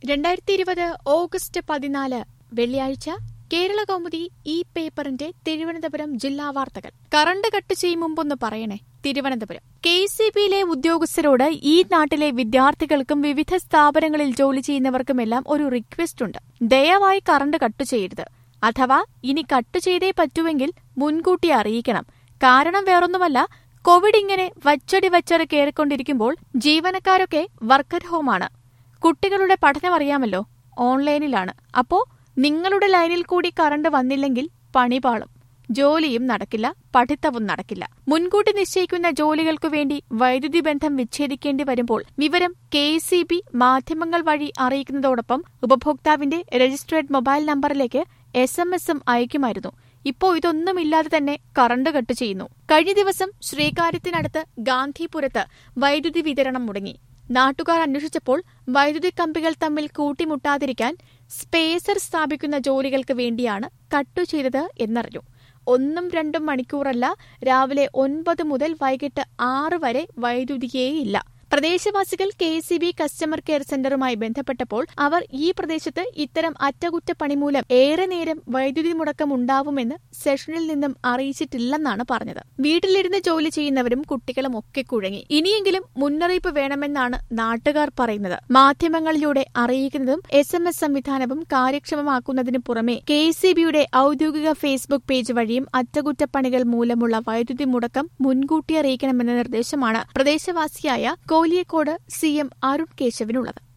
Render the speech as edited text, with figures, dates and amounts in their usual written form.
2020 August 14 വെള്ളിയാഴ്ച കേരള കൗമുദി ഈ പേപ്പറിന്റെ തിരുവനന്തപുരം ജില്ലാ വാർത്തകൾ. കറണ്ട് കട്ട് ചെയ്യും മുമ്പൊന്ന് പറയണേ. തിരുവനന്തപുരം KCBയിലെ ഉദ്യോഗസ്ഥരോട് ഈ നാട്ടിലെ വിദ്യാർത്ഥികൾക്കും വിവിധ സ്ഥാപനങ്ങളിൽ ജോലി ചെയ്യുന്നവർക്കുമെല്ലാം ഒരു റിക്വസ്റ്റ് ഉണ്ട്. ദയവായി കറണ്ട് കട്ട് ചെയ്യരുത്. അഥവാ ഇനി കട്ട് ചെയ്തേ പറ്റുമെങ്കിൽ മുൻകൂട്ടി അറിയിക്കണം. കാരണം വേറൊന്നുമല്ല, കോവിഡ് ഇങ്ങനെ വച്ചടി കയറിക്കൊണ്ടിരിക്കുമ്പോൾ ജീവനക്കാരൊക്കെ വർക്ക് അറ്റ് ഹോമാണ്. കുട്ടികളുടെ പഠനം അറിയാമല്ലോ, ഓൺലൈനിലാണ്. അപ്പോ നിങ്ങളുടെ ലൈനിൽ കൂടി കറണ്ട് വന്നില്ലെങ്കിൽ പണി പാളും. ജോലിയും നടക്കില്ല, പഠിത്തവും നടക്കില്ല. മുൻകൂട്ടി നിശ്ചയിക്കുന്ന ജോലികൾക്കു വേണ്ടി വൈദ്യുതി ബന്ധം വിച്ഛേദിക്കേണ്ടി വരുമ്പോൾ വിവരം KCB മാധ്യമങ്ങൾ വഴി അറിയിക്കുന്നതോടൊപ്പം ഉപഭോക്താവിന്റെ രജിസ്ട്രേഡ് മൊബൈൽ നമ്പറിലേക്ക് SMS-ഉം അയക്കുമായിരുന്നു. ഇപ്പോ ഇതൊന്നുമില്ലാതെ തന്നെ കറണ്ട് കട്ട് ചെയ്യുന്നു. കഴിഞ്ഞ ദിവസം ശ്രീകാര്യത്തിനടുത്ത് ഗാന്ധിപുരത്ത് വൈദ്യുതി വിതരണം മുടങ്ങി. നാട്ടുകാർ അന്വേഷിച്ചപ്പോൾ വൈദ്യുതി കമ്പികൾ തമ്മിൽ കൂട്ടിമുട്ടാതിരിക്കാൻ സ്പേസർ സ്ഥാപിക്കുന്ന ജോലികൾക്ക് വേണ്ടിയാണ് കട്ടു ചെയ്തത് എന്നറിഞ്ഞു. 1-2 മണിക്കൂറല്ല, രാവിലെ 9 മുതൽ വൈകിട്ട് 6 വരെ വൈദ്യുതിയേയില്ല. പ്രദേശവാസികൾ KCB കസ്റ്റമർ കെയർ സെന്ററുമായി ബന്ധപ്പെട്ടപ്പോൾ അവർ ഈ പ്രദേശത്ത് ഇത്തരം അറ്റകുറ്റപ്പണി മൂലം ഏറെ നേരം വൈദ്യുതി മുടക്കം ഉണ്ടാവുമെന്ന് സെഷനിൽ നിന്നും അറിയിച്ചിട്ടില്ലെന്നാണ് പറഞ്ഞത്. വീട്ടിലിരുന്ന് ജോലി ചെയ്യുന്നവരും കുട്ടികളും ഒക്കെ കുഴങ്ങി. ഇനിയെങ്കിലും മുന്നറിയിപ്പ് വേണമെന്നാണ് നാട്ടുകാർ പറയുന്നത്. മാധ്യമങ്ങളിലൂടെ അറിയിക്കുന്നതും SMS സംവിധാനവും കാര്യക്ഷമമാക്കുന്നതിനു പുറമെ KCBയുടെ ഔദ്യോഗിക ഫേസ്ബുക്ക് പേജ് വഴിയും അറ്റകുറ്റപ്പണികൾ മൂലമുള്ള വൈദ്യുതി മുടക്കം മുൻകൂട്ടി അറിയിക്കണമെന്ന നിർദ്ദേശമാണ് പ്രദേശവാസിയായ കോലിയക്കോട് CM അരുൺ കേശവിനുള്ളത്.